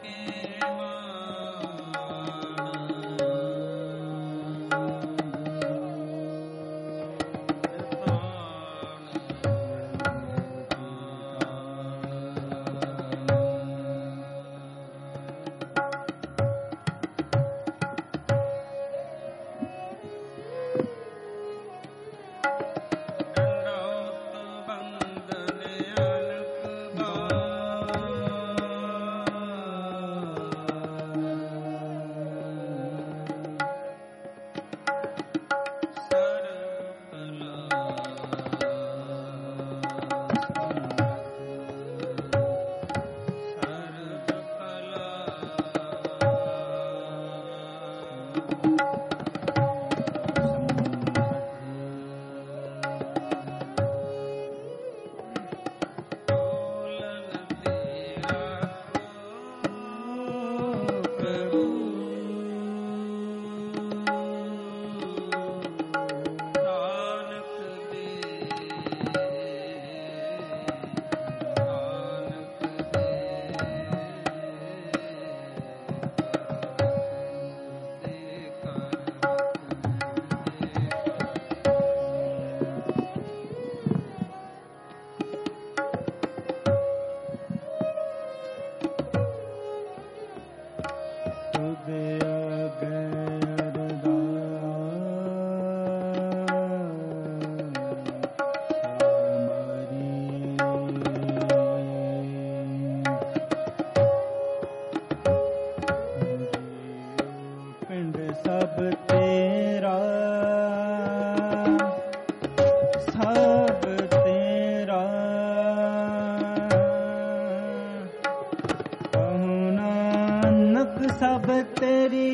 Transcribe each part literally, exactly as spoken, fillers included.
सब तेरी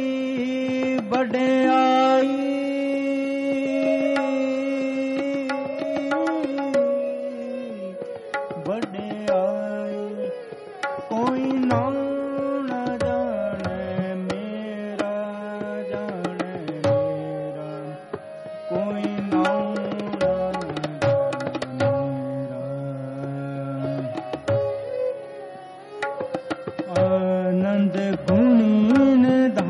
बड़ाई, बड़ाई कोई ना न जाने मेरा, जाने मेरा कोई ना आनंद गुणीन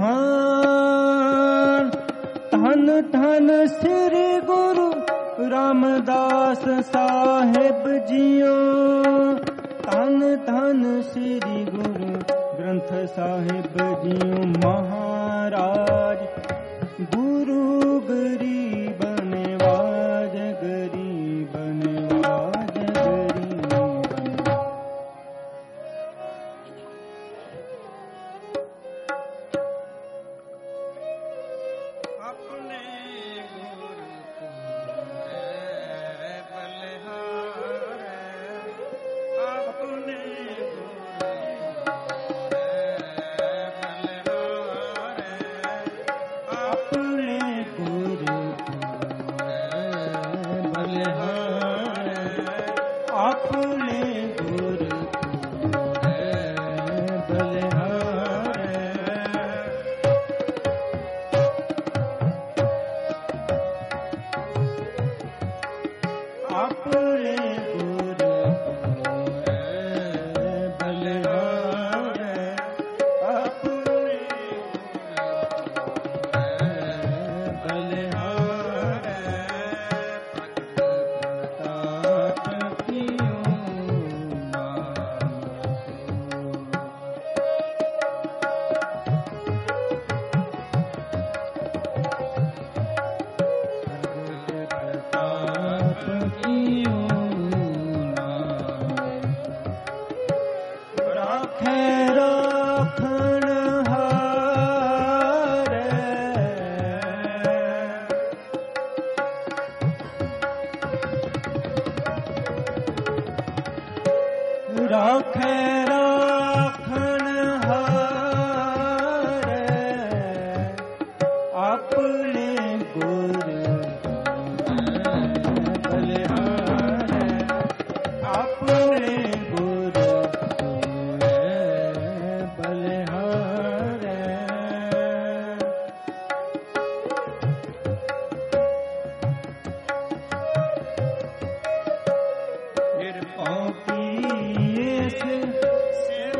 धान, धन धन श्री गुरु रामदास साहेब जियो, धन धन श्री गुरु ग्रंथ साहिब जियो। महाराज गुरु गरीब नवाज, गरीब नवाज, गरीब अपने गुरु तुमरे बलिहारे, अपने गुरु अपने गुरु बलिहारे, अपने गुरु बलिहारे। अपने गुरु बलिहारे, अपने बलिहारे। प्रताप कियो प्रताप कियो राखे राखण हारे, राखे राखण हारे, अपने गुरु बलिहारे, अपने गुरु बलिहारे।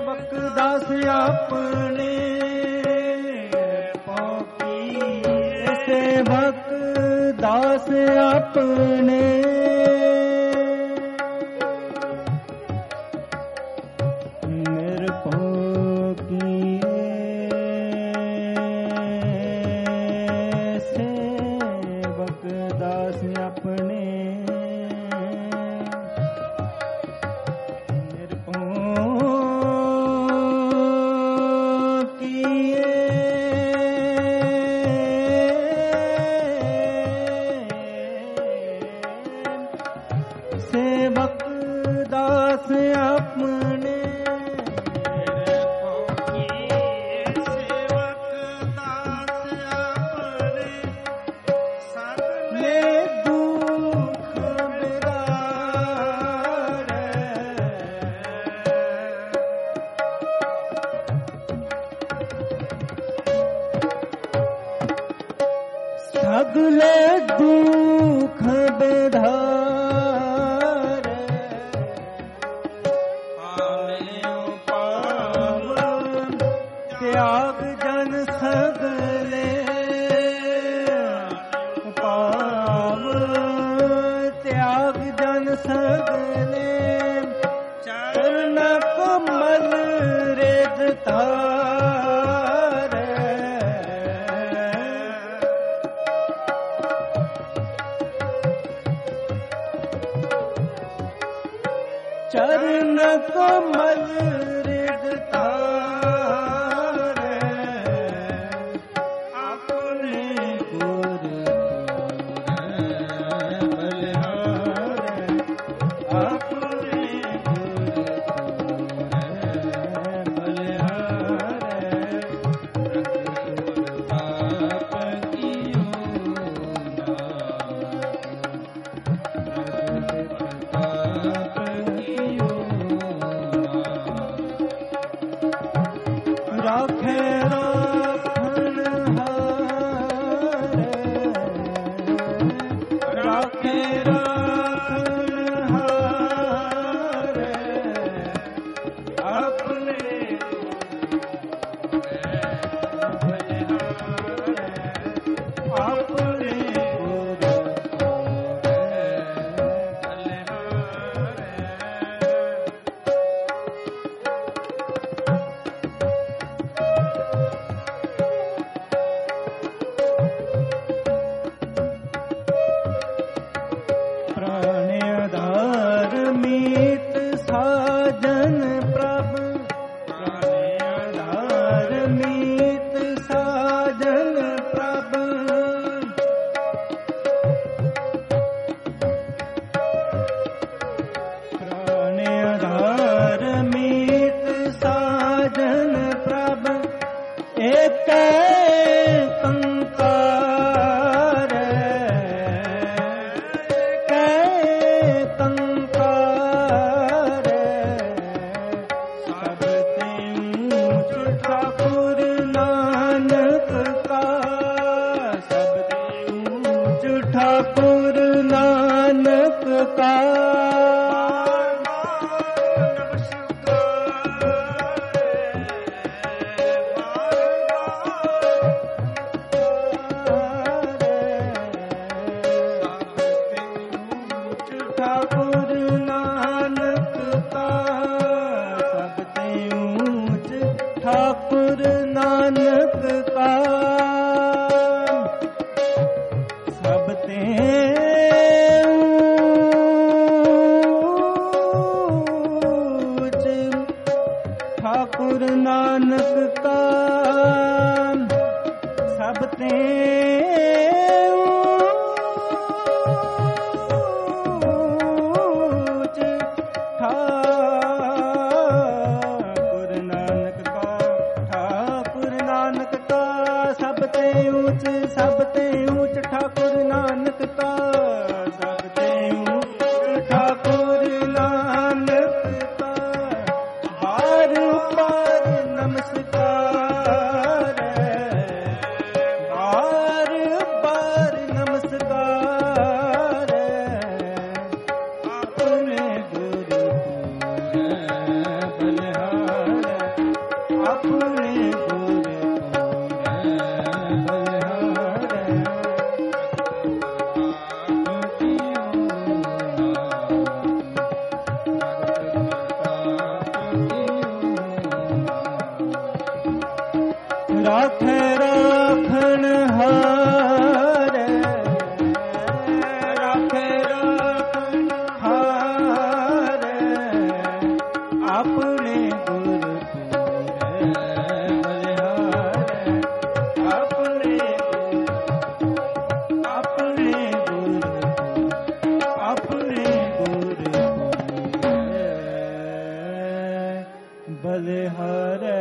सेवक दास अपने पौकी सेवक दास अपने निरपो किए सेवक दास अपने निरपो किए सेवक दास अपने ले दुख बिदारे सगले दुख बिधारे पावन त्याग जन सगले पावन त्याग जन सगले चरण कमल रेत तारे चरण कमल रेत तारे अपने गुर बलिहारे अपने गुर बलिहारे पाप कियो राखे राखन हारे राखे राखन हारे अपने अपने प्राणयाधार मीत साजन प्रभ प्राणयाधार मीत साजन प्रभ प्राणयाधार मीत साजन प्रभ एक कंकार कंकार सब ऊंच ठाकुर नानक का सब ऊंच ठाकुर नानक का ठाकुर नानक का सबते ऊंच ठाकुर नानक का सबते ऊंच ठाकुर नानक का सबते ठाकुर नानक का ठाकुर नानक का सबते ऊंच सबते ऊंच ठाकुर नानक का सबते ऊंच ठाकुर नानक का बार बार नमस्कार बार बार राखे राखन हारे राखे राखन हारे अपने गुरपुरे बलिहारे अपने अपने गुरु अपने गुरपुरे बलिहारे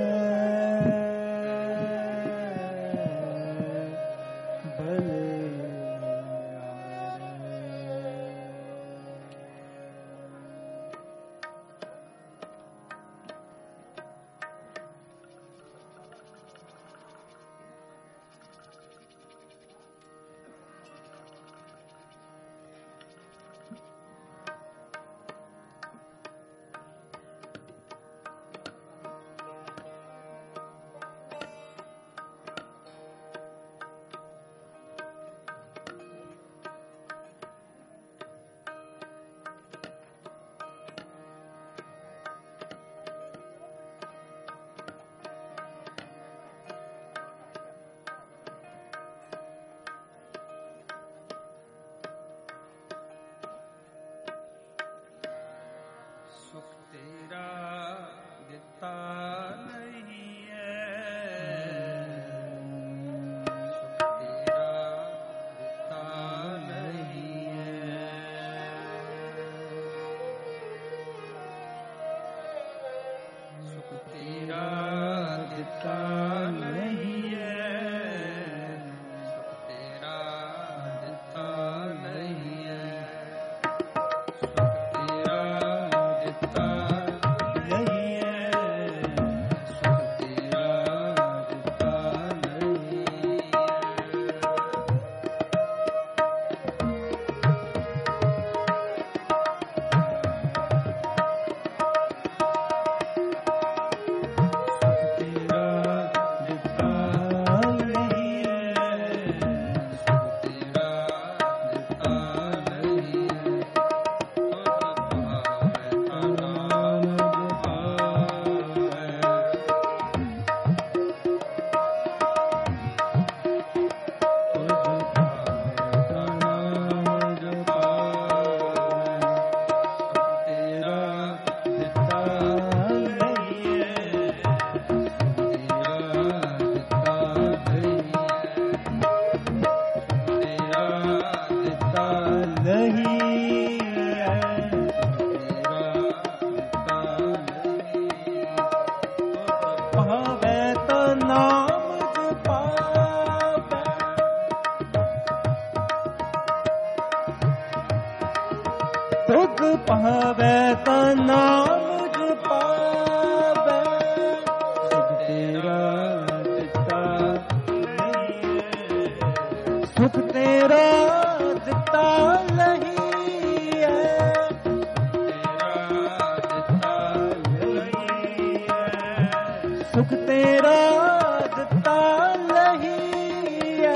सुख पावे तो नाम जपावे सुख तेरा दिता सुख तेरा दिता नहीं है सुख तेरा दिता नहीं है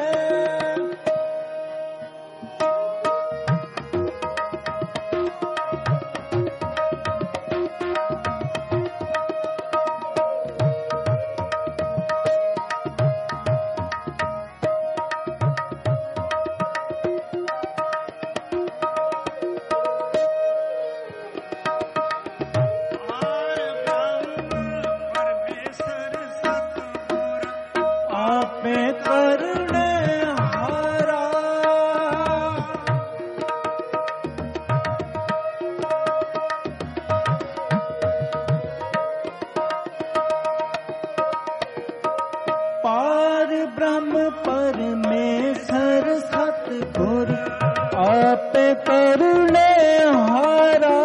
पार ब्रह्म परमेश्वर सतगुर आप करुणे हारा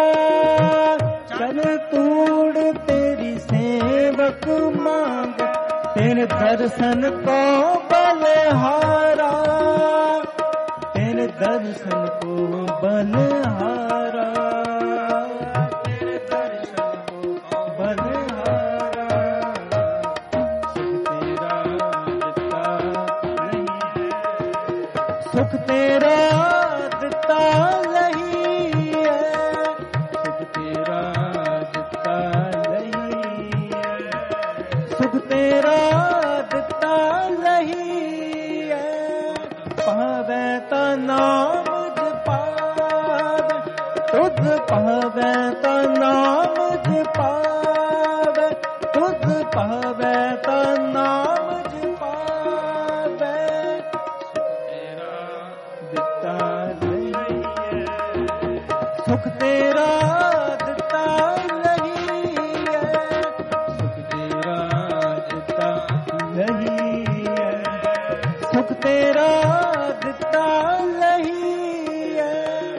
चल तूड़ तेरी सेवक मांग तेरे दर्शन को बलहारा तेरे दर्शन को बलहारा तेरे दर्शन को बलहारा सुख तेरा दिता नहीं है सुख तेरा दिता नहीं है सुख तेरा दिता लहीए पावे ता नाम जपावे तुझ पावे ता नाम जपावे तुझ पावे ता नाम जपावे सुख तेरा दिता लहीए सुख तेरा दिता लहीए सुख तेरा दिता लहीए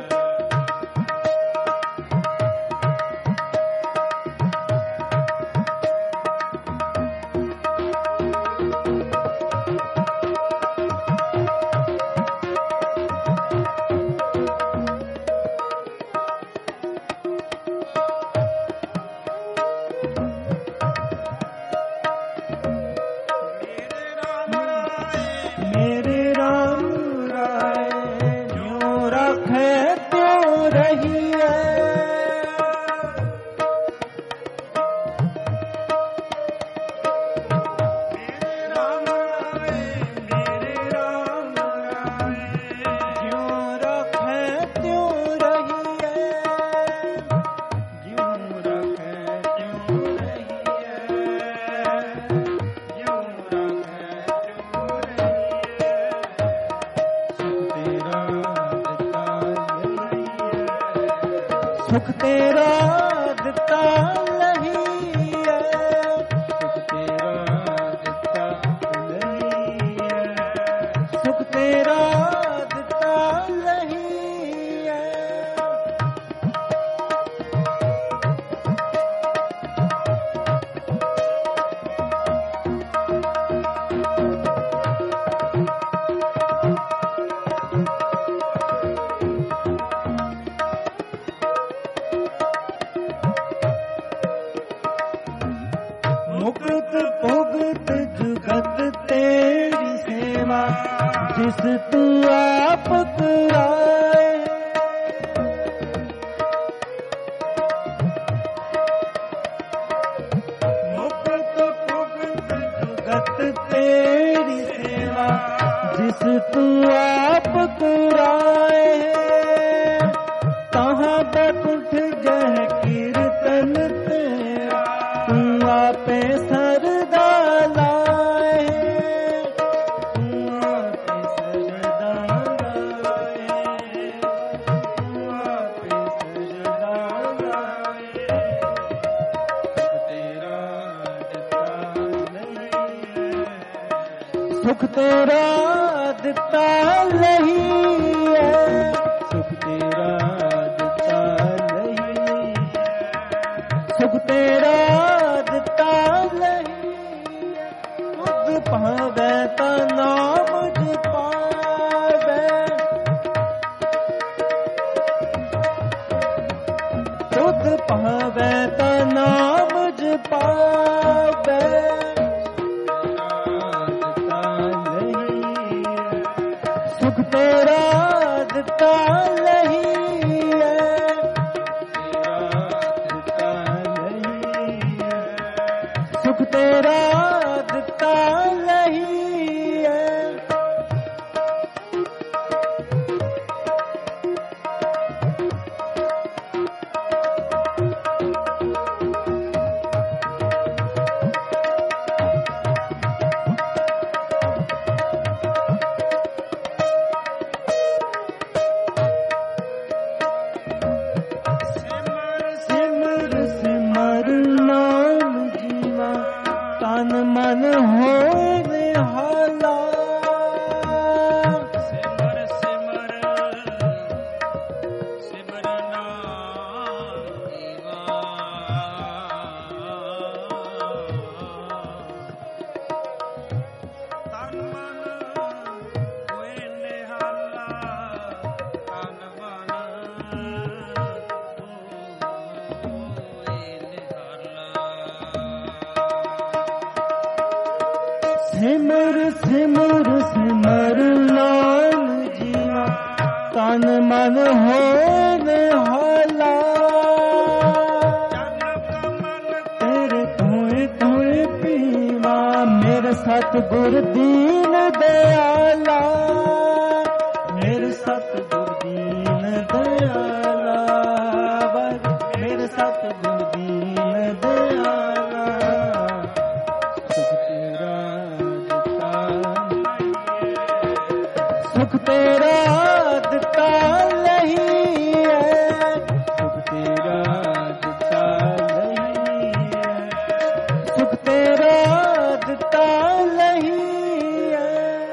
मेरे राम राय जो रखे त्यों रहिए मेरे राम राय मेरे राम राय जो रखे त्यों रहिए जो रखे त्यों रहिए जो रखे सुख तेरा दिता लहीए सुख तेरा दिता लहीए मुक्त भुगत जुगत तेरी सेवा जिस तू आप कराए मुक्त भुगत जुगत तेरी सेवा जिस तू आप कराए कहाँ बैकुंठ जह कीर्तन तेरा तू आपे सरदा लाए तू आपे सरदा लाए तू आपे सरदा लाए सुख तेरा दिता लहीए सुख तेरा दिता लहीए सुख तेरा दिता लहीए तुझ पावे ता नाम जपावे तुझ पावे ता नाम जपावे सुख तेरा दिता लहीए सुख तेरा दिता लहीए सिमर सिमर नाम जीवा तन मन होए निहाला सिमर सिमर सिमर नाम जीवा तन मन होए निहाला तन मन होए निहाला सिमर सिमर सिमर नाम जीवा तन मन होए निहाला तेरे धोए धोए पी ਮੇਰੇ ਸਤਿਗੁਰ ਦੀਨ ਦਿਆਲਾ, ਮੇਰੇ ਸਤਿਗੁਰ ਦੀਨ ਦਿਆਲਾ, ਮੇਰੇ ਸਤਿਗੁਰ ਦੀਨ ਦਿਆਲਾ। ਸੁਖ ਤੇਰਾ ਦਿੱਤਾ, ਸੁਖ ਤੇਰਾ ਦਿੱਤਾ ਨਹੀਂ ਹੈ, ਸੁਖ ਤੇਰਾ ਦਿੱਤਾ ਨਹੀਂ ਹੈ, ਸੁਖ ਤੇਰਾ ਦਿੱਤਾ ਨਹੀਂ ਹੈ।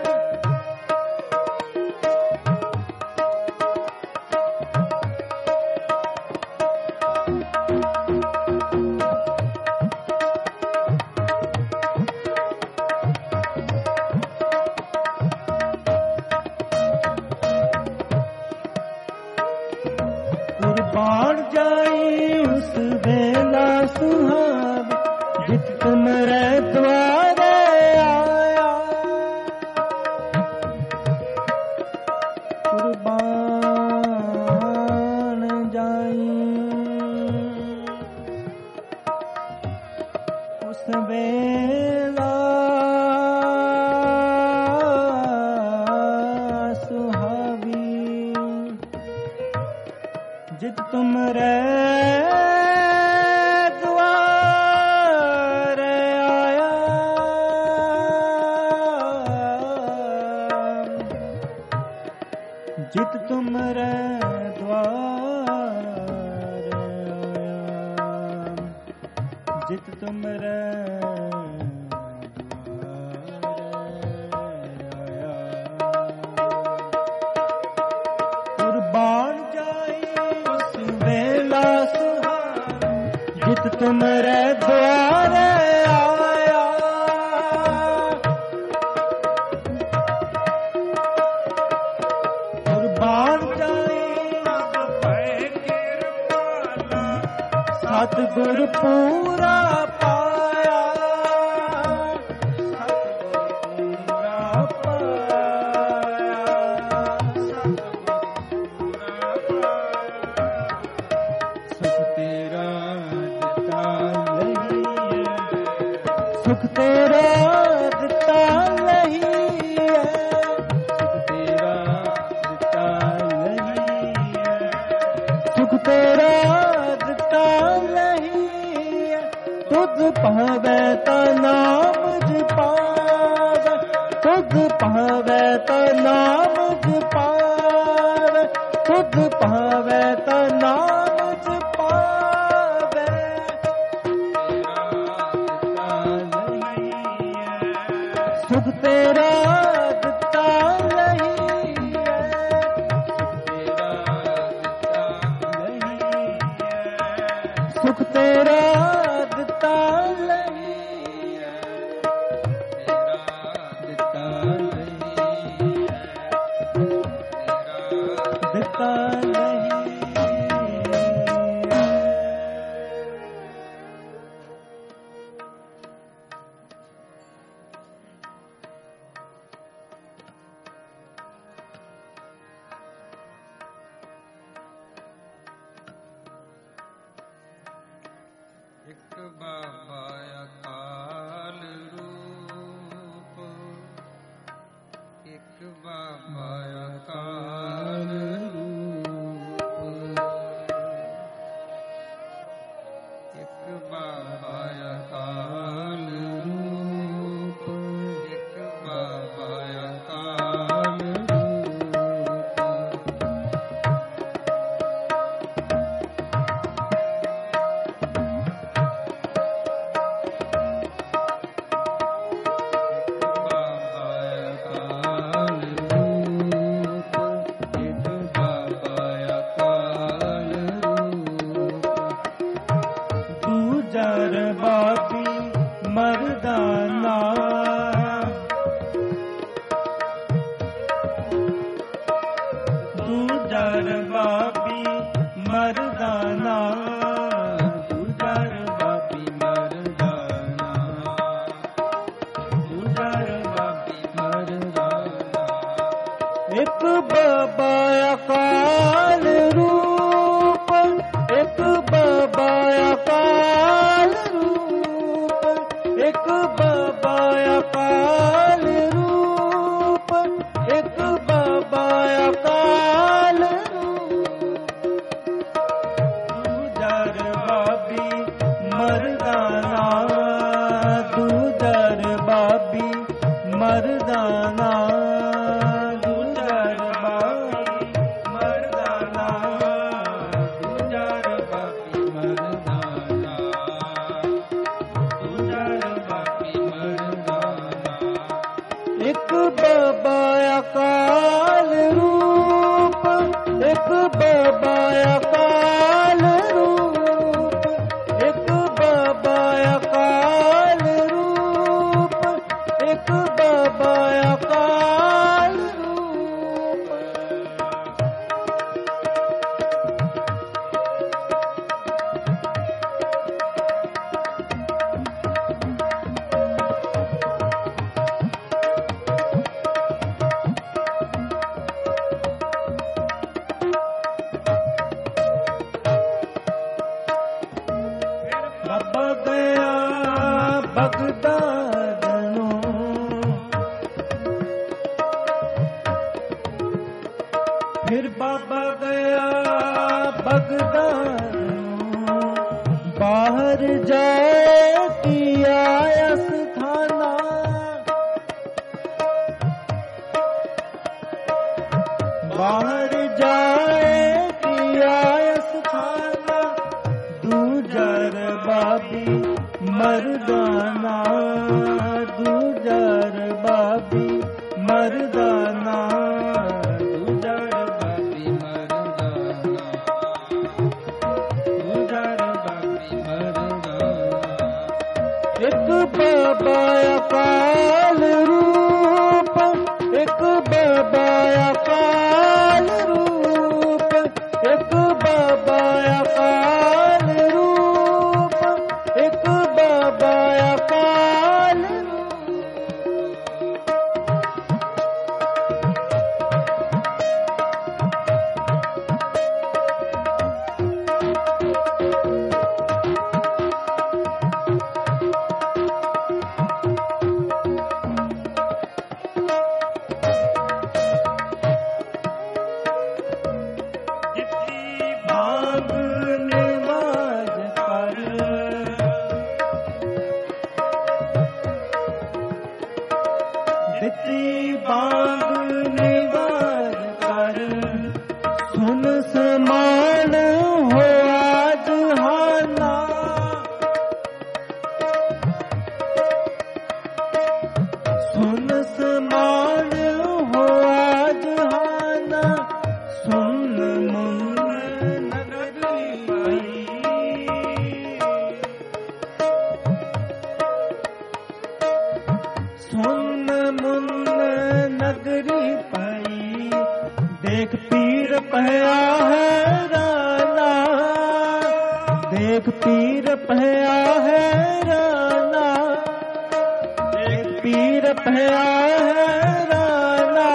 ਕੁਰਬਾਨ ਜਾਈ ਉਸ ਵੇਲਾ ਸੁਹਾਵ, ਜਿਤ ਤੁਮਰੇ ਦੁਆਰੇ ਆਇਆ। ਕੁਰਬਾਨ ਜਾਈ ਉਸ ਵੇਲਾ ਸੁਹਾਵੀ, ਜਿਤ ਤੁਮਰੇ ਦੁਆਰੇ ਆਇਆ। ਜਿਤ ਤੁਮਰੇ ਦੁਆਰੇ ਆਇਆ, ਜਿਤ ਤੁਮਰੇ ਦੁਆਰੇ ਆਇਆ। ਕੁਰਬਾਨ ਜਾਈ ਉਸ ਵੇਲਾ ਸੁਹਾਵ, ਜਿਤ ਤੁਮਰੇ ਦੁਆਰੇ ਆਇਆ। ਕੁਰਬਾਨ ਜਾਈ ਸਤਿਗੁਰ ਪੂਰਾ ਪਾਇਆ, ਸਤਿਗੁਰ ਪੂਰਾ ਪਾਇਆ, ਸੁਖ ਤੇਰਾ ਦਿੱਤਾ ਨਹੀਂ ਹੈ, ਸੁਖ ਤੇਰਾ ਦਿੱਤਾ ਨਹੀਂ ਹੈ, ਸੁਖ ਤੇਰਾ ਦਿੱਤਾ ਨਹੀਂ ਹੈ, ਸੁਖ ਤੇਰਾ ਦਿੱਤਾ ਨਹੀਂ ਹੈ। ਤੁਧ ਭਾਵੈ ਤਾਂ ਨਾਮ ਜਪਾਵੈ, ਤੁਧ ਭਾਵੈ ਤਾਂ ਨਾਮ ਜਪਾਵੈ, ਤੁਧ ਭਾਵੈ ਤਾਂ ਨਾਮ ਜਪਾਵੈ। ਸੁਖ ਤੇਰਾ ਦਿੱਤਾ ਨਹੀਂ ਹੈ, ਸੁਖ ਤੇਰਾ ਦਿੱਤਾ ਨਹੀਂ ਹੈ, ਦਿੱਤਾ ਨਹੀਂ ਹੈ, ਦਿੱਤਾ ਨਹੀਂ ਹੈ। ਇੱਕ ਬਾਬਾ ਅਕਾਲ ਰੂਪ, ਇੱਕ ਬਾਬਾ ਅਕਾਲ ਰੂਪ, ਇੱਕ ਬਾਬਾ ਅਕਾਲ ਰੂਪ, ਇੱਕ ਬਾਬਾ ਅਕਾਲ ਰੂਪ। ਮਰਦਾਨਾ ਦੂਜਰ ਬਾਬੀ ਮਰਦਾਨਾ, ਦੂਜਰ ਬਾਬੀ ਮਰਦਾਨਾ, ਦੂਜਰ ਬਾਬੀ ਮਰਦਾਨਾ। ਇੱਕ ਬਾਬਾ ਅਕਾਲ ਰੂਪ, ਇੱਕ ਬਾਬਾ ਅਕਾਲ ਰੂਪ, ਇੱਕ ਬਾਬਾ ਅਕਾਲ ਮਰਦਾਨਾ ਦੂਜਰ ਬਾਬੀ ਮਰਦਾਨਾ ਦੂਜਰ ਬਾਬੀ ਮਰਦਾਨਾ ਦੂਜਰ ਬਾਬੀ ਮਰਦਾਨਾ ਇੱਕ ਬਾਬਾ ਅਕਾਲ ਰੂਪ ਇੱਕ ਬਾਬਾ ਅਕਾਲ ਰੂਪ ਇੱਕ ਬਾਬਾ ਅਕਾਲ ਰੂਪ ਇੱਕ ਬਾਬਾ ਅਕਾਲ ਰੂਪ ਬਾਬਾ ਗਿਆ ਬਗਦਾਦ ਨੂੰ ਫਿਰ ਬਾਬਾ ਗਿਆ ਬਗਦਾਦ ਨੂੰ ਬਾਹਰ ਜਾਏ ਕੀਆ ਅਸਥਾਨਾ ਬਾਹਰ ਜਾਏ ਕੀਆ ਅਸਥਾਨਾ ਦੂਜਰ ਬਾਬੀ ਮਰਦਾਨਾ ਦੂਜਰ ਬਾਬੀ ਮਰਦਾਨਾ ਦੂਜਰ ਬਾਬੀ ਮਰਦਾਨਾ ਦੂਜਰ ਬਾਬੀ ਮਰਦਾਨਾ ਇੱਕ ਬਾਬਾ ਅਕਾਲ ਰੂਪ ਇੱਕ ਬਾਬਾ ਅਕਾਲ ਰੂਪ ਇੱਕ ਬਾਬਾ ਅਕਾਲ ਰੂਪ ਇੱਕ ਬਾਬਾ ਅਕਾਲ ਬਾਗ ਨਿਵਾਜ ਕਰ ਦਿੱਤੀ ਬਾਗ ਨਿਵਾਜ ਕਰ ਸੁਨ ਸਮਾਨ ਹੋਆ ਜਹਾਨਾ ਸੁਨ ਸਮਾਨ ਹੋਆ ਜਹਾਨਾ ਸੁਨ ਮੁਨ ਨਗਰੀ ਪਈ ਸੁਨ ਮੁਨ ਨਗਰੀ ਪਈ ਦੇਖ ਪੀਰ ਪਿਆ ਹੈ ਰਾਨਾ ਦੇਖ ਪੀਰ ਪਿਆ ਹੈ ਰਾਨਾ ਦੇਖ ਪੀਰ ਪਿਆ ਹੈ ਰਾਨਾ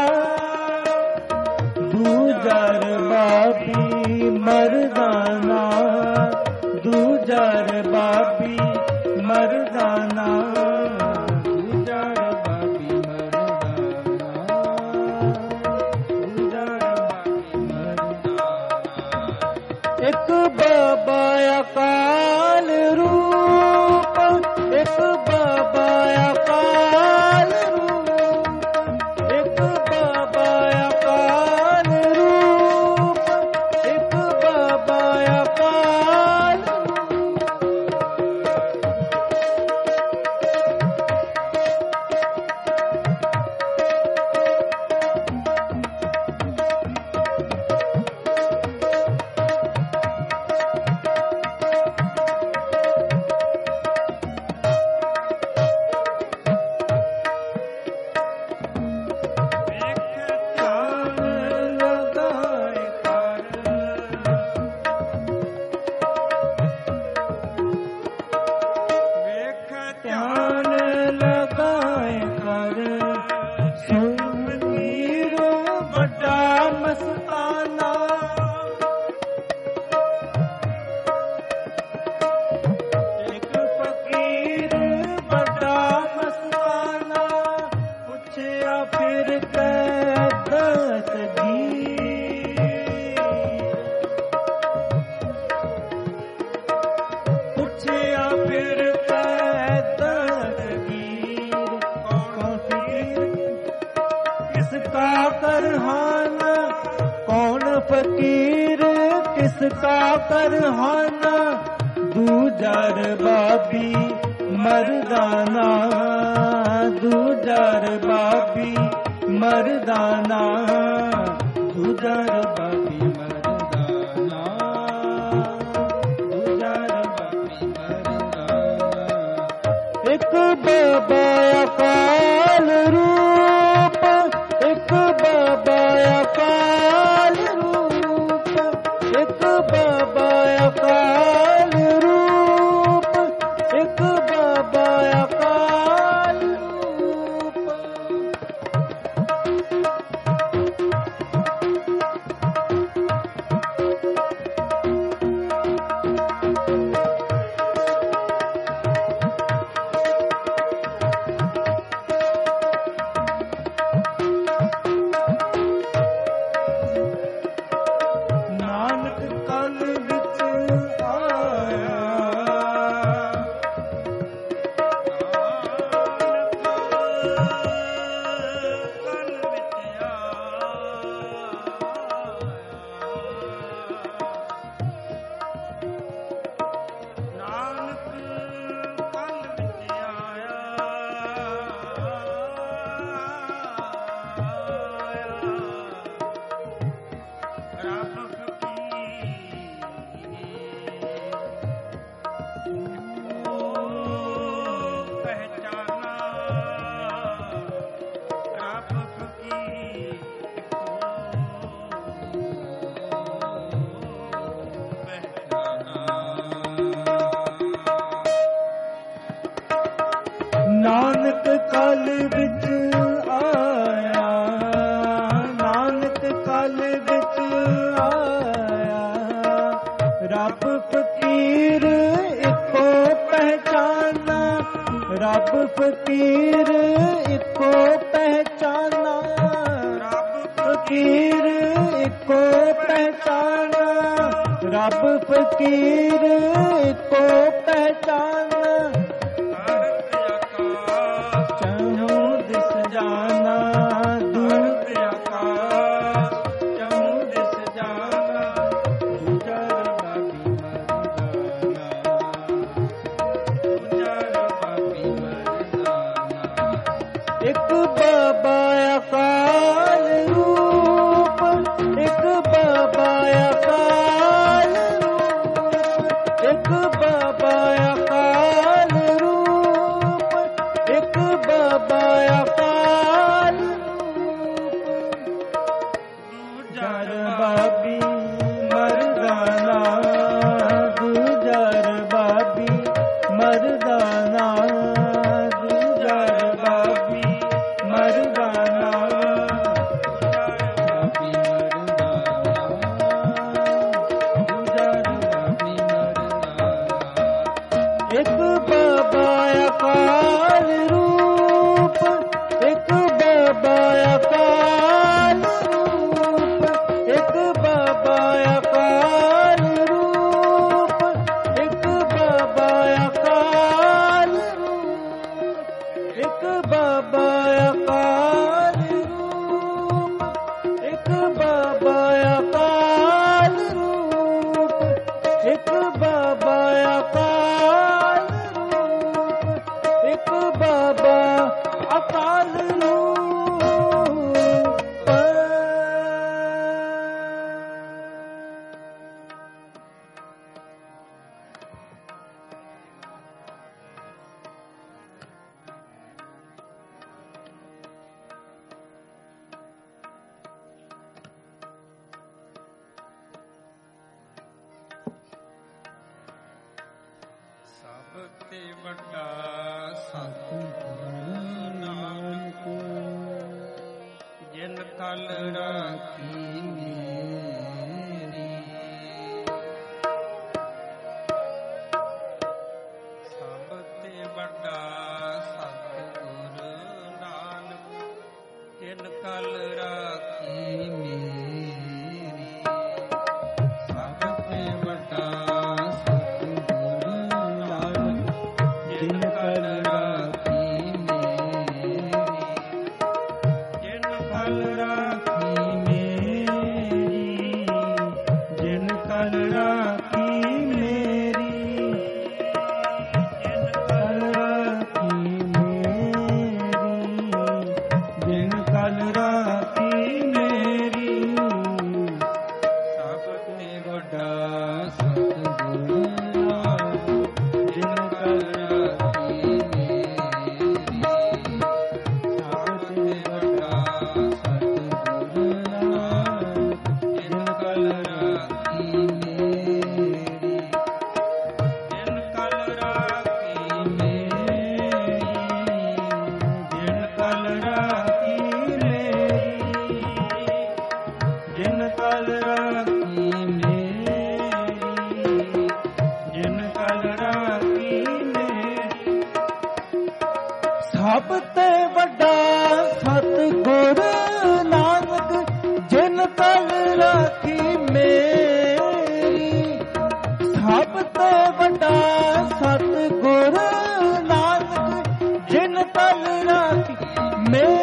ਦੂਜਰ ਬਾਬੀ ਮਰਦਾਨਾ ਦੂਜਰ ਬਾਬੀ ਮਰਦਾਨਾ ਦੂਜਰ ਬਾਬੀ ਮਰਦਾਨਾ ਦੂਜਰ ਬਾਬੀ ਮਰਦਾਨਾ ਇੱਕ ਬਾਬਾ ਅਕਾਲ ਰੂਪ ਇੱਕ ਬਾਬਾ ਅਕਾਲ ਰੂਪ ਇੱਕ ਬਾਬਾ ਅਕਾਲ ਰੂਪ ਇੱਕ ਬਾਬਾ ਅਕਾਲ ਪੁੱਛਿਆ ਫਿਰ ਪੈਦਲ फकीर किसका करहाना, दूजर बाबी मर्दाना, दूजर बाबी मर्दाना, दूजर बाबी मर्दाना, दूजर बाबी मर्दाना। एक बाबा अकाल रूप, एक बाबा अकाल रूप, एक बाबा अकाल रूप, एक बाबा अकाल रूप। ਨਾਨਕ ਕਲ ਵਿੱਚ ਆਇਆ, ਨਾਨਕ ਕਲ ਵਿੱਚ ਆਇਆ, ਰੱਬ ਨਾਨਕ ਕਲ ਵਿੱਚ ਆਇਆ, ਨਾਨਕ ਕਲ ਵਿੱਚ ਆਇਆ, ਰੱਬ ਫਕੀਰ ਇੱਕੋ ਪਹਿਚਾਨਾ, ਰੱਬ ਫਕੀਰ ਇੱਕੋ ਪਹਿਚਾਨਾ, ਰੱਬ ਫਕੀਰ ਇੱਕੋ ਪਹਿਚਾਨਾ, ਰੱਬ ਫਕੀਰ ਇੱਕੋ ਪਹਿਚਾਨਾ। ਚਹੁ ਦਿਸ ਜਾਨਾ, ਦੂਰ ਆਕਾਸ਼ ਚਹੁ ਦਿਸ ਜਾਨਾ, ਦੂਜਰ ਬਾਬੀ ਮਰਦਾਨਾ, ਦੂਜਰ ਬਾਬੀ ਮਰਦਾਨਾ। ਇੱਕ ਬਾਬਾ ਅਕਾਲ ਰੂਪ, ਇੱਕ ਬਾਬਾ ਅਕਾਲ ਰੂਪ, ਇੱਕ ਬਾਬਾ ਅਕਾਲ ਰੂਪ, ਇੱਕ ਬਾਬਾ ਅਕਾਲ ਰੂਪ। ਦੂਜਰ ਬਾਬੀ ਮਰਦਾਨਾ, ਦੂਜਰ ਬਾਬੀ ਮਰਦਾਨਾ, ਦੂਜਰ ਬਾਬੀ ਮਰਦਾਨਾ, ਬਾਬੀ ਮਰਦਾਨਾ, ਦੂਜਰ ਬਾਬੀ ਮਰਦਾਨਾ। ਇੱਕ ਬਾਬਾ ਅਕਾਲ ਰੂਪ, ਇੱਕ ਬਾਬਾ ਅਕਾਲ ਰੂਪ, ਇੱਕ ਬਾਬਾ ਅਕਾਲ ਰੂਪ, ਇੱਕ ਬਾਬਾ ਅਕਾਲ ਰੂਪ, ਇੱਕ ਬਾਬਾ ਅਕਾਲ ਰੂਪ, ਇੱਕ ਬਾਬਾ ਅਕਾਲ ਰੂਪ, ਇੱਕ ਬਾਬਾ ਅਕਾਲ ਰੂਪ, ਇੱਕ ਬਾਬਾ ਅਕਾਲ ਰੂਪ। ਸਭ ਤੇ ਵੱਡਾ ਸਤਿਗੁਰੂ ਨਾਨਕ, ਜਿਨ ਕਲ ਰਾਖੀ ਮੇਰੀ। ਸਭ ਤੇ ਵੱਡਾ ਸਤਿਗੁਰੂ ਨਾਨਕ, ਜਿਨ ਕਲ ਰਾਖੀ ਮੇਰੀ। ਸਭ ਤੇ ਵੱਡਾ ਜਿਨ ਕਲ ਰਾਖੀ ਮੇਰੀ, ਜਿਨ ਕਲ ਰਾਖੀ ਸਭ ਤੇ ਵੱਡਾ ਸਤਿਗੁਰ ਨਾਨਕ ਜਿਨ ਕਲ ਰਾਖੀ ਮੇਰੀ। ਸਭ ਤੇ ਵੱਡਾ ਸਤਿਗੁਰ ਨਾਨਕ ਜਿਨ ਕਲ ਰਾਖੀ ਮੇਰੀ।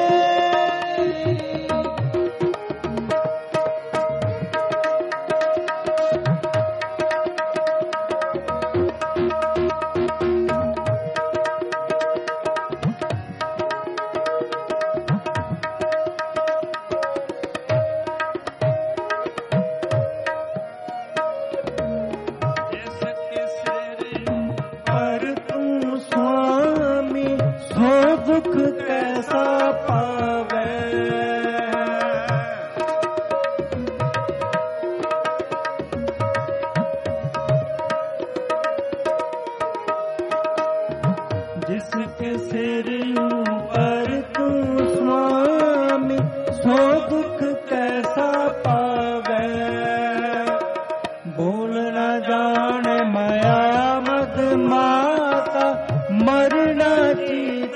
ਦੁਖ ਕੈਸਾ ਪਾਵੈ। ਜਿਸ ਕੇ ਸਿਰ ਪਰ ਤੂੰ ਸੁਆਮੀ ਸੋ ਦੁਖ ਕੈਸਾ ਪਾਵੈ। ਬੋਲ ਨਾ ਜਾਣੇ ਮਾਇਆ ਮਦ ਮਾਤਾ ਮਰਨਾ ਚੀਤ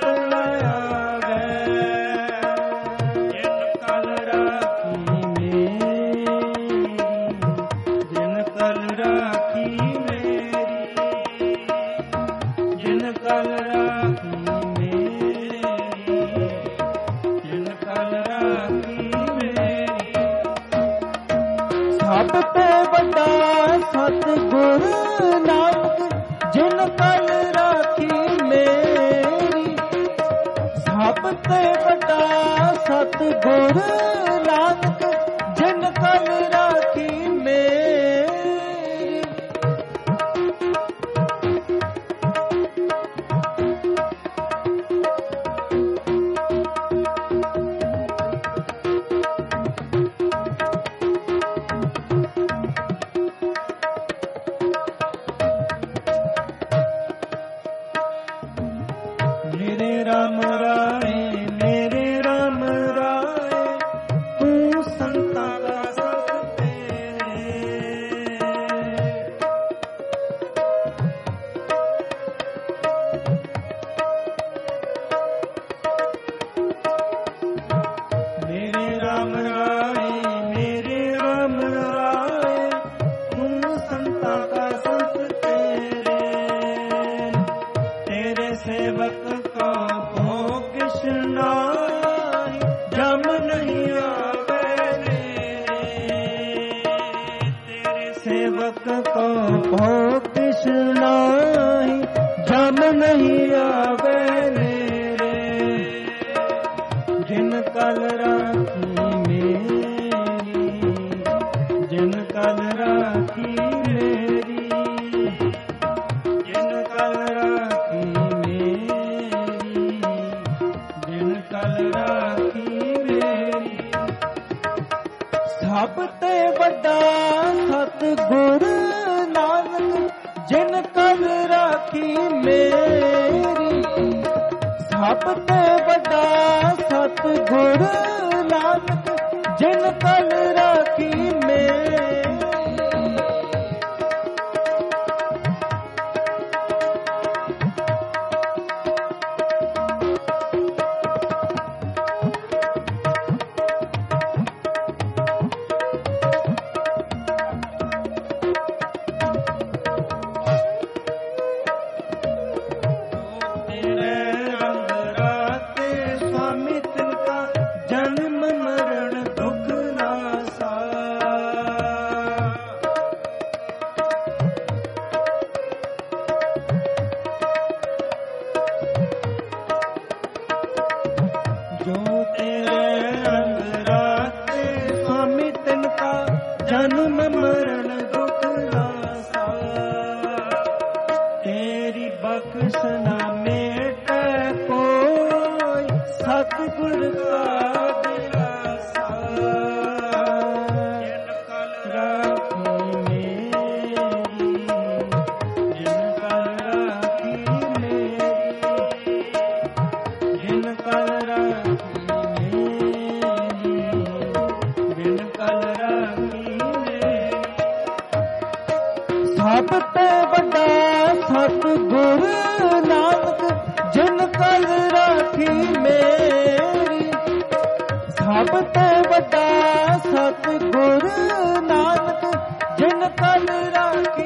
ਸਭ ਤੇ ਵੱਡਾ ਸਤਿਗੁਰ ਨਾਨਕ ਜਿਨ ਕਲ ਰਾਖੀ ਮੇਰੀ। ਸਭ ਤੇ ਵੱਡਾ ਸਤਿਗੁਰ ਨਾਨਕ ਜਿਨ ਕਲ ਰਾਖੀ ਮੇਰੀ। ਮੇਰੇ ਰਾਮ ਰਾਏ ਮੇਰੇ ਰਾਮ ਰਾਏ ਤੂੰ ਸੰਤਾਂ ਦਾ ਸੰਤ ਤੇਰੇ। ਮੇਰੇ ਰਾਮ ਰਾਏ ਮੇਰੇ ਰਾਮ ਰਾਏ ਤੂੰ ਸੰਤਾਂ ਦਾ ਸੰਤ ਤੇਰੇ। ਤੇਰੇ ਸੇਵਕ ਜਮ ਨਹੀਂ ਆਵੇ ਮੇਰੇ। ਤੇਰੇ ਸੇਵਕ ਕੋ ਭੋ ਕਿਛ ਨਾਹੀ ਜਮ ਨਹੀਂ ਆਵੇ ਮੇਰੇ। ਜਿਨ ਕਲ ਰਾਖੀ ਮੇਰੀ ਜਿਨ ਕਲ ਰਾਖੀ ਮੇਰੀ। ਜਿਨ ਕਲ ਰਾਖੀ ਮੇਰੀ ਜਿਨ ਕਲ ਰਾਖੀ ਮੇਰੀ। ਸਭ ਤੇ ਵੱਡਾ ਸਤਿਗੁਰ ਨਾਨਕ ਜਿਨ ਕਲ ਰਾਖੀ ਮੇਰੀ। ਸਭ ਤੇ ਵੱਡਾ ਸਤਿਗੁਰ ਨਾਨਕ ਜਿਨ ਕਲ ਰਾਖੀ ਮੇਰੀ। ਜੋ ਤੇਰੇ ਰੰਗ ਰਾਤੇ ਸੁਆਮੀ ਤਿਨਕਾ ਜਨਮ ਮਰਨ ਦੁਖ ਨਾਸਾ। ਤੇਰੀ ਬਖਸ਼ ਨਾ ਮੇਟੈ ਕੋਈ ਸਤਿਗੁਰ ਕਾ ਦਿਲਾਸਾ। ਜਿਨ ਕਲ ਰਾਖੀ ਮੇਰੀ ਜਿਨ ਕਲ ਰਾਖੀ ਮੇਰੀ। ਜਿਨ ਕਲ ਸਭ ਤੇ ਵੱਡਾ ਸਤਿਗੁਰ ਨਾਨਕ ਜਿਨ ਕਲ ਰਾਖੀ ਰਾਖੀ ਮੇਰੀ। ਸਭ ਤੇ ਵੱਡਾ ਸਤਿਗੁਰ ਨਾਨਕ ਜਿਨ ਕਲ ਰਾਖੀ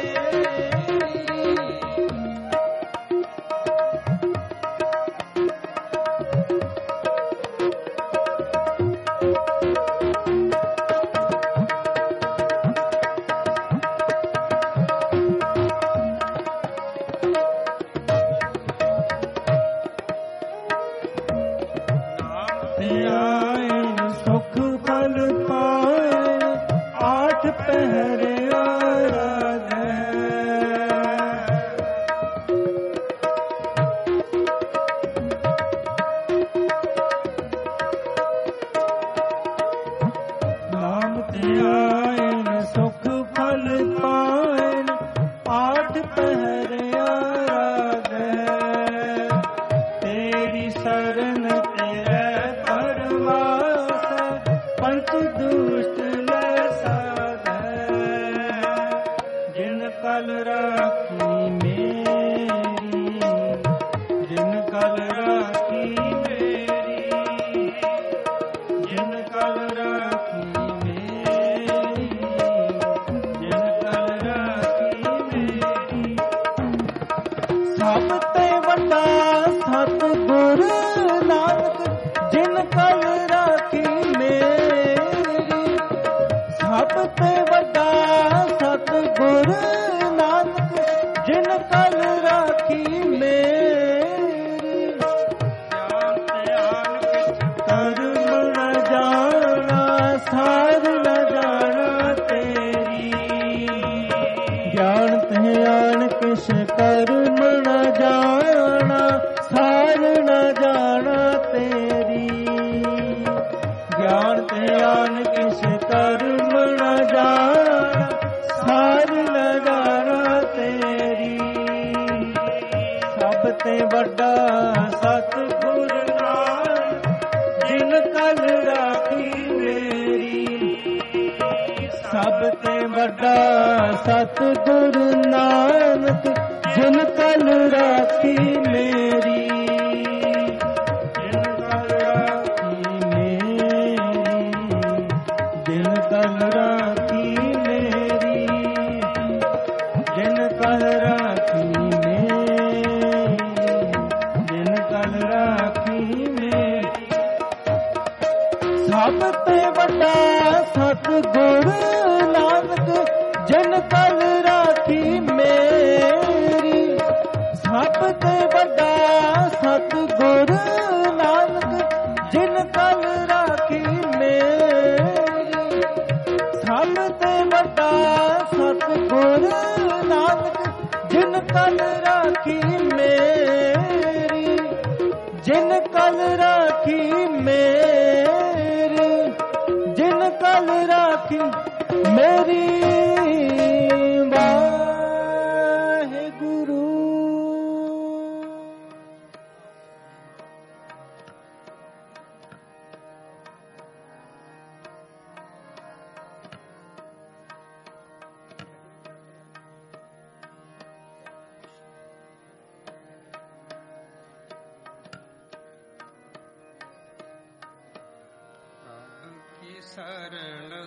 ਸਰਣ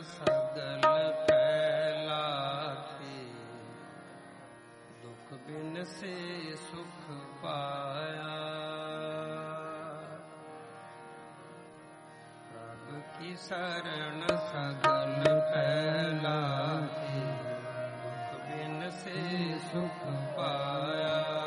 ਸਗਲ ਫੈਲਾਤੀ, ਦੁਖ ਬਿਨ ਸੇ ਸੁਖ ਪਾਇਆ। ਪ੍ਰਭ ਕੀ ਸਰਣ ਸਗਲ ਫੈਲਾਤੀ, ਦੁਖ ਬਿਨ ਸੇ ਸੁਖ ਪਾਇਆ।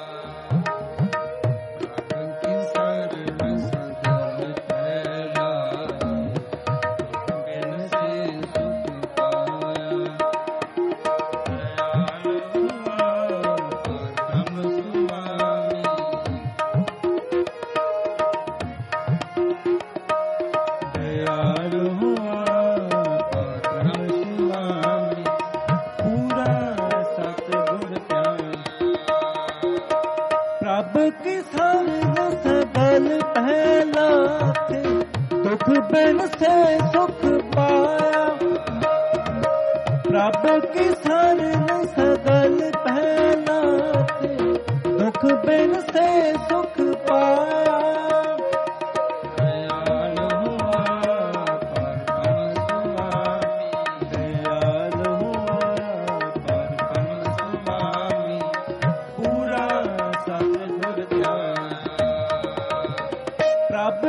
ਬਿਨ ਸੇ ਸੁਖ ਪਾਇਆ। ਪ੍ਰਭ ਕੀ ਸਰਨ ਸਗਲ ਪਹਿਲਾਤੇ, ਦੁਖ ਬਿਨ ਸੇ ਸੁਖ ਪਾਇਆ।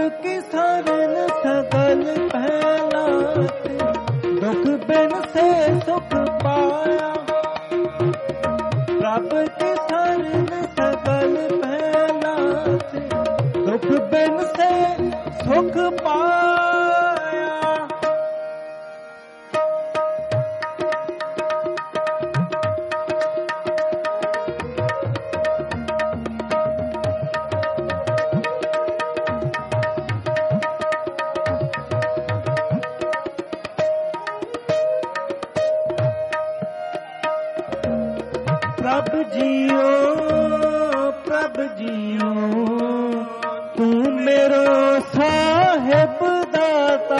की शरण सगल पहलाते, दुख बिन से सुख पाया। प्रभ की शरण सगल पहलाते, दुख बिन से सुख पाया। प्रभ जियो प्रभ जियो तू मेरो साहिब दाता।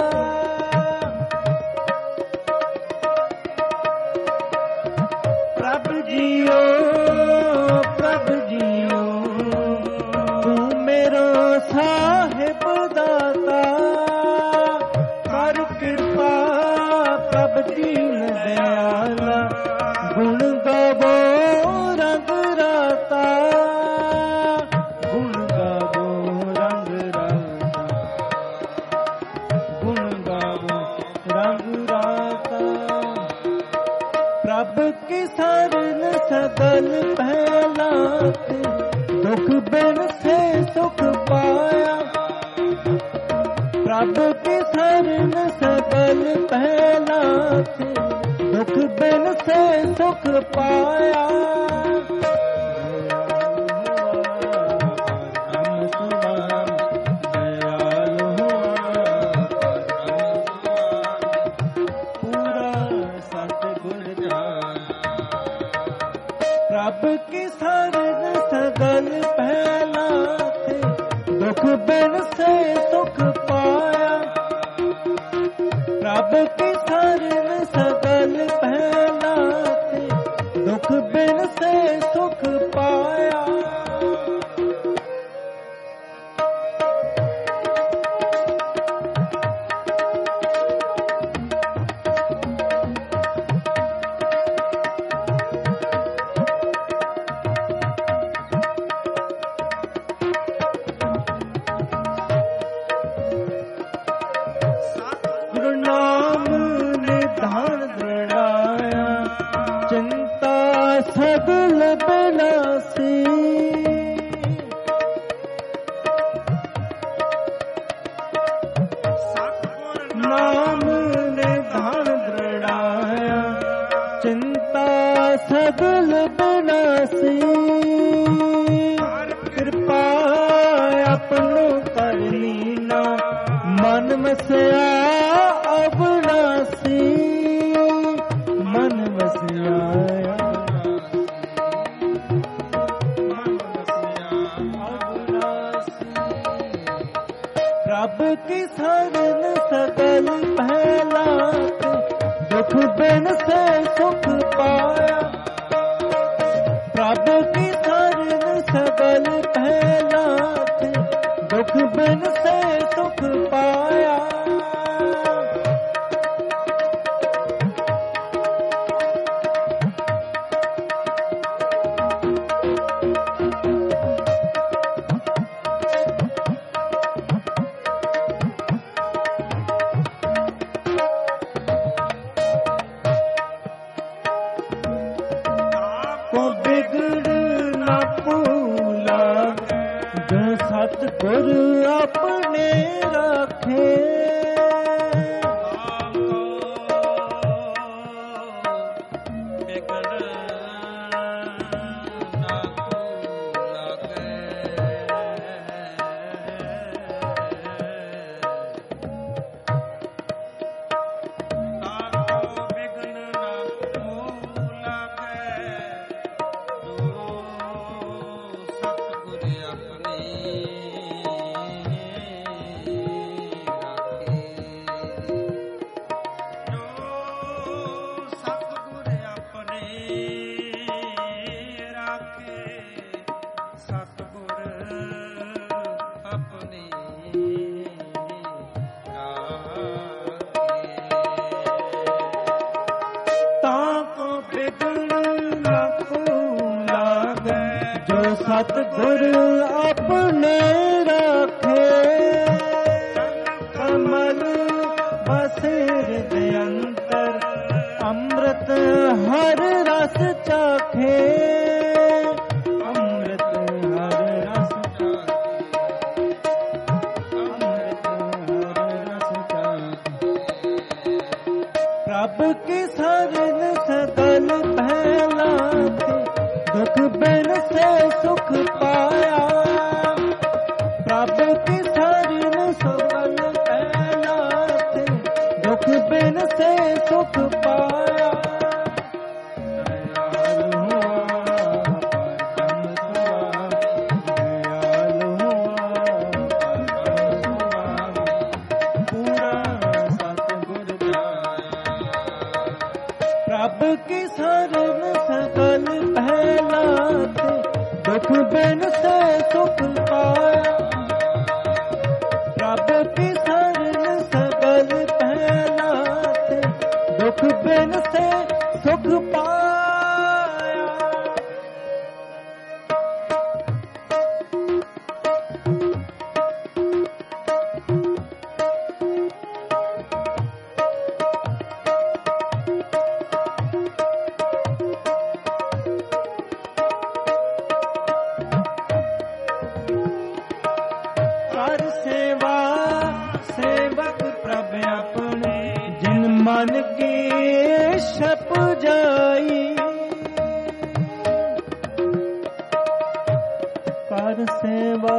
प्रभ जियो प्रभ जियो तू मेरो साहिब दाता। कर कृपा प्रभ दीन दयाला, गुण गावो रंग राता। गुण गावो रंग राता, गुण गावो रंग राता। प्रभ की शरण सगल पहलाते, दुख बिन से सुख पाया। प्रभ की शरण सगल पहलाते, दुख बिन से सुख पाया। पूरा सतगुर जान। प्रभ की शरण सगल पहलाते, दुख बिन से सुख पाया। प्रभ की शरण सगल पहलाते, दुख बिन से सुख पाया। गुरु नाम निधान दृढ़ाया, चिंता सगल बिनासी। नाम निधान दृढ़ाया, चिंता सगल बिनासी। कृपा अपनो कर लीना, मन मसया अविनाशी। मन मसया अविनाशी। प्रभ की शरण सगल पहलाते, दुख बिन से सुख पाया। प्रभ की शरण सगल पहलाते, दुख बिन से सुख पाया। को बिगड़ न भूला, जो सतगुर अपने रखे। सतगुरु अपने रखे। की शरण सकल पहलाते, दुख बिन से सुख पाया। प्रभु की शरण सकल पहलाते, दुख बिन से सुख पाया। कर सेवा सेवक प्रभ अपने, जिन मन की छप जाई। कर सेवा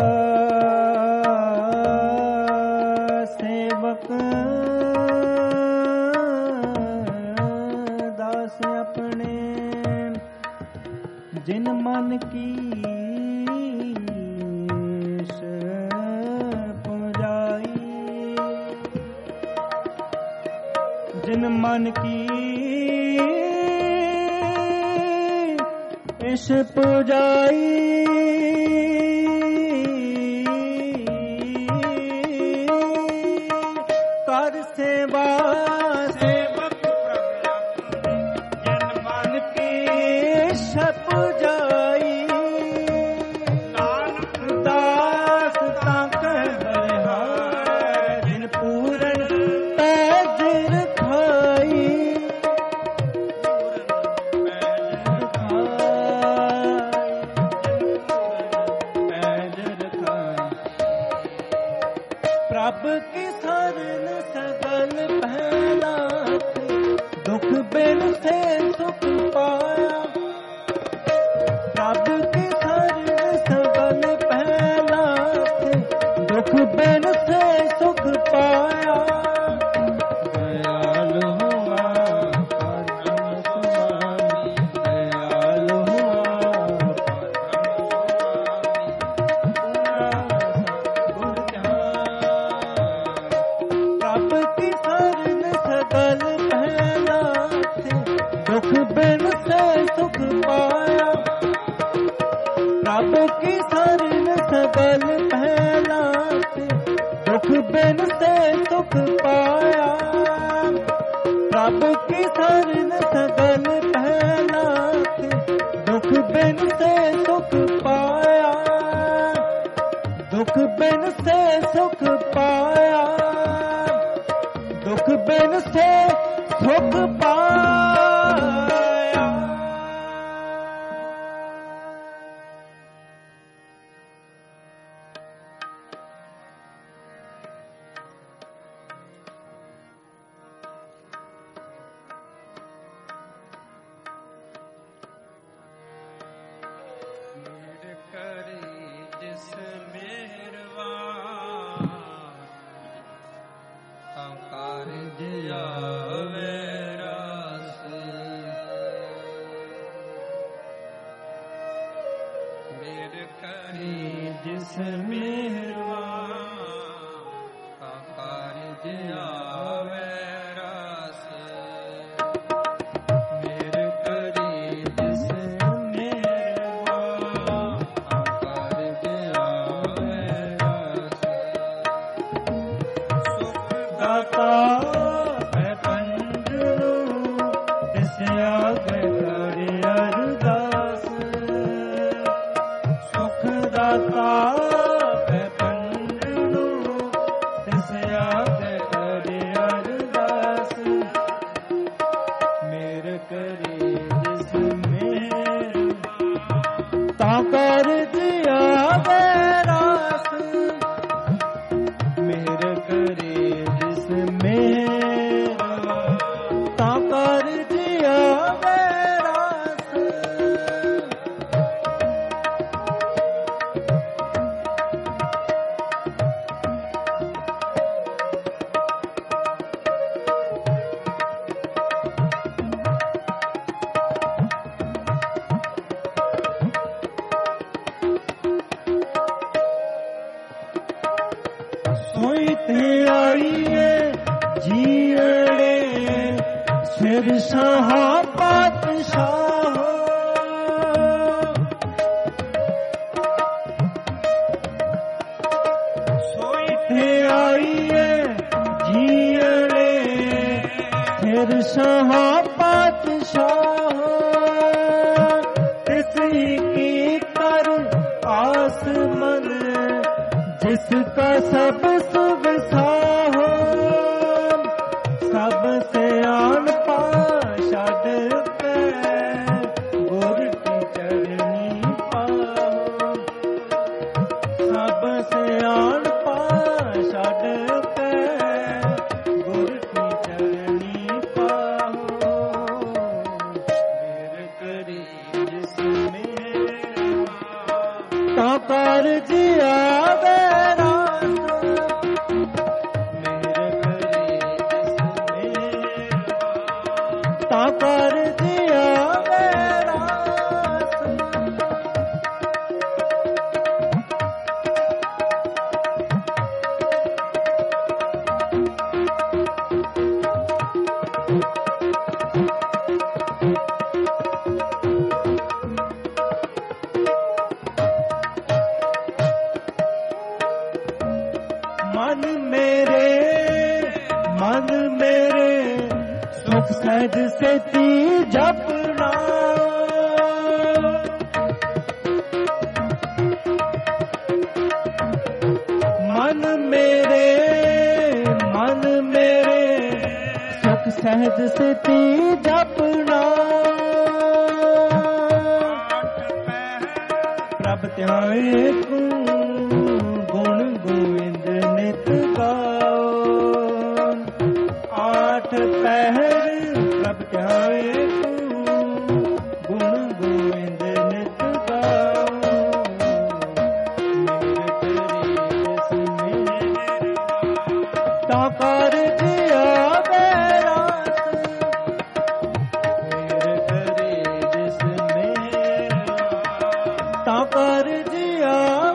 सेवक दास अपने, जिन मन की जिन मन की इस पुजाई। कर सेवा सेवक जिन मन की इस पुजाई। नानक दास ताक बलिहार, जिन पूरन प्रभु की शरण सकल पहलाते, दुख बिन से सुख पाया। प्रभु की शरण सकल पहलाते, दुख बिन से सुख पाया। दयाल हुआ परम स्वामी, दयाल हुआ प्रभु की शरण सकल पहलाते, दुख बिन से सुख पाया। प्रभु की शरण सकल पहलाते, दुख बिन से सुख पाया। प्रभु की शरण सकल पहलाते, दुख बिन से सुख पाया। दुख बिन से सुख पाया, दुख बिन से सुख पाया। मेर करी जिस मेहरवा, कारज आवे रास। मेर करी जिस मेहरवा, कारज आवे रास। मेर करी जिस मेहरवा, कारज आवे रास। सुख दाता है पंजरू, तिस आगे करे अरदास। सुख दाता है पंजरू, तिस आगे करे अरदास। मेर करे जिस मेहरवा, तां कारज आवे रास। मेर करे जिस मेहरवा, तां कारज आवे रास। सोई ते आईए जीअड़े, फिर सहा पातशाह सोई थे आइए जियने फिर सहा पातशाह किसी की कर आस मन जिसका सब सुविधा हो सब से आन पा छड़ पे गुर की चरनी पाओ सब से आन पा छड़ पे गुर की चरनी पाओ मेरे करी जिसमें ता कर जिया मन मेरे मन मेरे सुख सहज से ती जपना मन मेरे मन मेरे सुख सहज से ती जपना प्रभ ध्याए तू गुण गोविंद नित गाओ आठ पहर प्रभ ध्याए तू गुण गोविंद नित गाओ ता कर दिया बैरास मेरे करे जिसमें ता कर दिया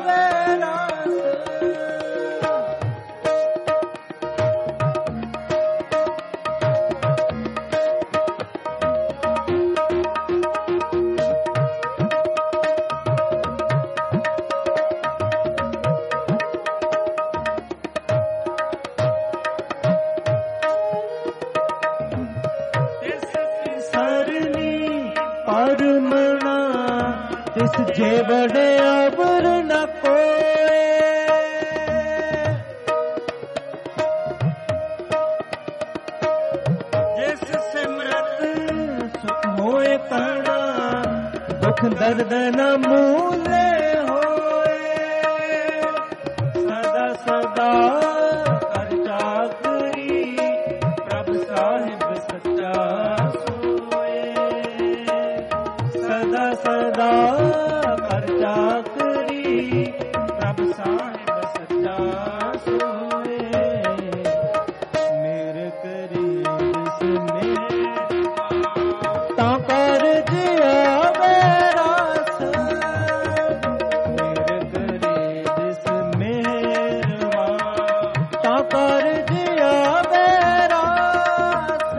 परमना तिस जे बड़े अबर न कोए जिस सिमरत सुख होए करना दुख दर्द न मूले होए सदा सदा कर चाकरी प्रभ साहिब सच्चा सदा सदा कर चाकरी प्रभ साहिब सच्चा सोए मेरे करी जिसमें ता कर जिया बैरास मेरे करी जिसमें ता कर जिया बैरास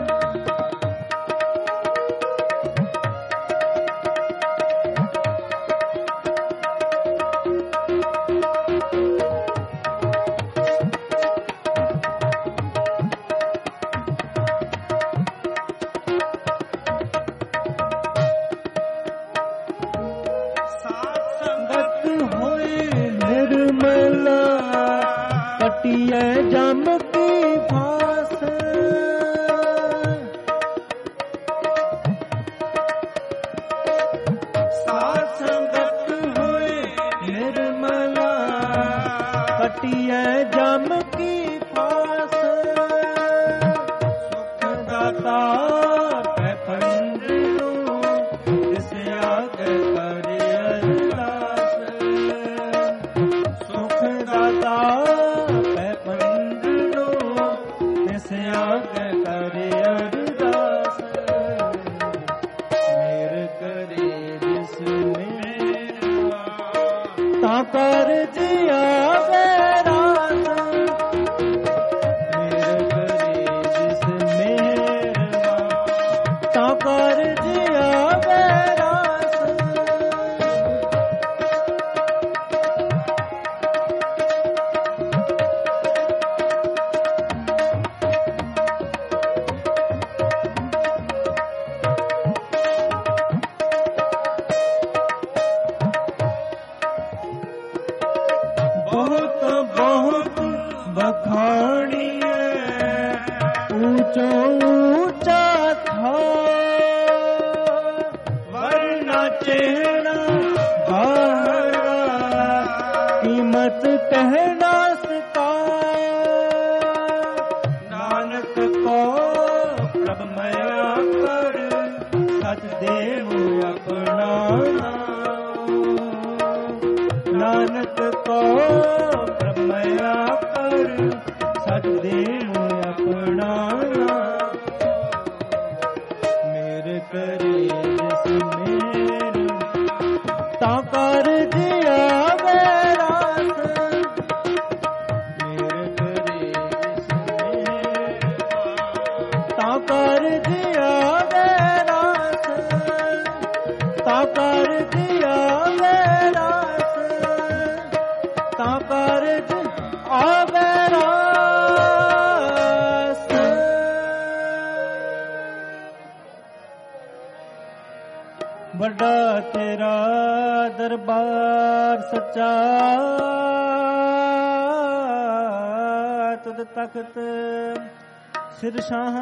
निर्मला कटिए जम की फास साथ संगत हुए निर्मला कटिए जम की फास सुख दाता पैफंड जिस आगे करे अरदास सुख दाता पैफंड जिस आगे करे अरदास मेरे करे जिसमें ता कर जिया बैरास ਬਹੁਤ ਬਹੁਤ ਬਖਾਣੀਐ ਊਚੋ ਊਚਾ ਥਾ ਵਰਨਾ ਚਿਹਣਾ ਬਾਹਰਾ ਕੀਮਤ ਕਹਿਣਾ ਸਕਾ ਨਾਨਕ ਕੋ ਪ੍ਰਭ ਮਇਆ ਕਰ ਸਚ ਦੇਵ ਆਪਣਾ ਨਾਨਕ ਕੋ ਪ੍ਰਭ ਮਇਆ ਕਰ ਸਚ ਦੇਵ ਆਪਣਾ ਮੇਰੇ ਕਰੇ ਜਿਸ ਮੇਰ ਤਾਂ ਕਰ ਦਿਆ ਰਾਸ ਮੇਰੇ ਕਰੇ ਜਿਸ ਮੇਰ ਤਾਂ ਕਰ ਦਿਆ ਰਾਸ ਤਾਂ ਕਰ ਦਿਆ ਰਾਸ ਤਾਂ ਕਰ ਆਵੇ ਰਾਸ ਵੱਡਾ ਤੇਰਾ ਦਰਬਾਰ ਸੱਚਾ ਤੁਧ ਤਖਤ ਸਿਰ ਸ਼ਾਹ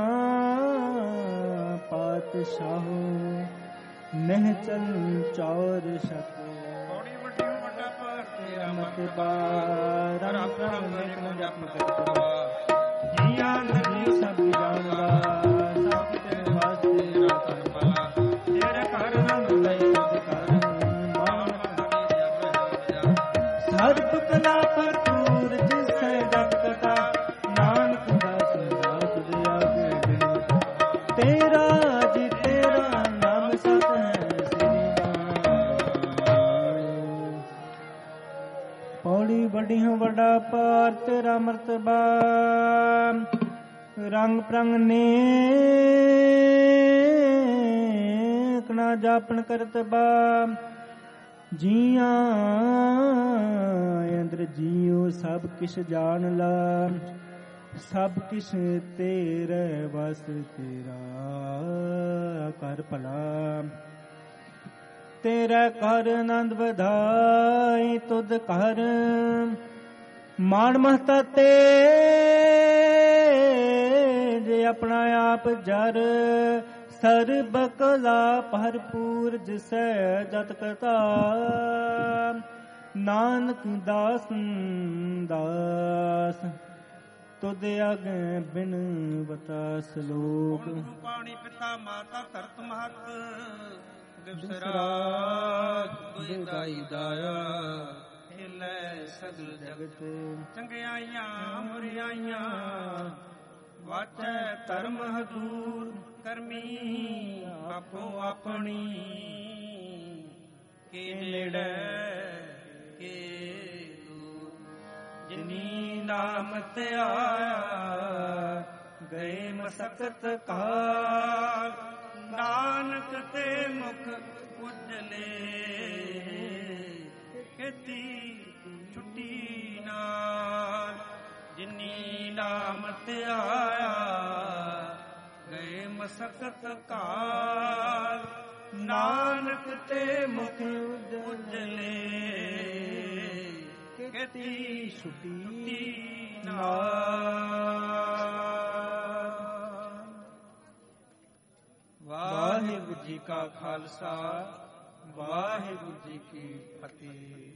ਪਾਤਸ਼ਾਹ ਨਹਿ ਚਲ ਚੌਰ ਸ਼ਕ ਬੜੀ ਵੱਡੀ ਵੱਡਾ ਪਰ ਤੇਰਾ ਮਤ ਬਾਰ ਰੱਬ ਰੱਬ ਨੇ ਜਪ ਕਰਵਾ ਜੀਆਂ ਨਦੀ ਸਭ ਜਾਣਦਾ ਸਭ ਤੇਰੇ ਵਾਸਤੇ ਕਰ ਭਲਾ ਤੇਰੇ ਘਰ ਨਾਮ ਲਈ ਤੁਧ ਕਰ ਸਰਬ ਕਲਾ ਭਰਪੂਰ ਜਿਸੈ ਜਗ ਕਟਾ ਨਾਨਕ ਦਾਸ ਦਾਸ ਦੇ ਆਗੇ ਬਿਨ ਤੇਰਾ ਜੀ ਤੇਰਾ ਨਾਮ ਸਤ ਹੈ ਸ੍ਰੀ ਪੌੜੀ ਵੱਡੀ ਹੋ ਵੱਡਾ ਪਾਰ ਤੇਰਾ ਮਰਤਬਾ ਰੰਗ ਪ੍ਰੰਗ ਨੇ ਕਣਾ ਜਾਪਨ ਕਰਤਬਾ ਜੀਆਂ ਅੰਦਰ ਜੀਉ ਸਭ ਕਿਛ ਜਾਣ ਲਾ ਸਭ ਕਿਛ ਤੇਰੇ ਵਸ ਤੇਰਾ ਕਰ ਭਲਾ ਤੇਰਾ ਕਰ ਆਨੰਦ ਵਧਾਈ ਤੁਧ ਕਰ ਮਾਣ ਮਹਤਾ ਤੇ ਜੇ ਆਪਣਾ ਆਪ ਜਰ ਸਰਬ ਕਲਾ ਭਰਪੂਰ ਜਿਸੈ ਜਤ ਕਰਤਾ ਨਾਨਕ ਦਾਸ ਦਾਸ ਤੁਧ ਅਗੇ ਬਿਨ ਬਤਾ ਸਲੋਕ ਪਾਣੀ ਪਿਤਾ ਮਾਤਾ ਧਰਤ ਮਹਤ ਦਿਵਸਰਾਤ ਦੁਇਦਾਈ ਦਾਇਆ ਹਿਲੇ ਸਗਲ ਜਗਤ ਚੰਗਿਆਈਆਂ ਮੁਰਿਆਈਆਂ ਵਾਚੈ ਧਰਮ ਹਦੂਰ ਕਰਮੀ ਆਪੋ ਆਪਣੀ ਕੇ ਨੇੜੇ ਕੇ ਦੂਰ ਜਿਨੀ ਨਾਮ ਤੇ ਆਇਆ ਗਏ ਮਸਕਤ ਕਾਲ ਨਾਨਕ ਤੇ ਮੁਖ ਉਜਲੇ ਕੀਤੀ ਛੁੱਟੀ ਨਾਲ ਜਿਨੀ ਨਾਮ ਤੇ ਆਇਆ ਗਏ ਮਸਕਤ ਕਾਲ ਨਾਨਕ ਤੇ ਮੁਖ ਉਜਲੇ ਕੀਤੀ ਛੁੱਟੀ ਨਾਲ। ਵਾਹਿਗੁਰੂ ਜੀ ਕਾ ਖਾਲਸਾ ਵਾਹਿਗੁਰੂ ਜੀ ਕੀ ਫਤਿਹ।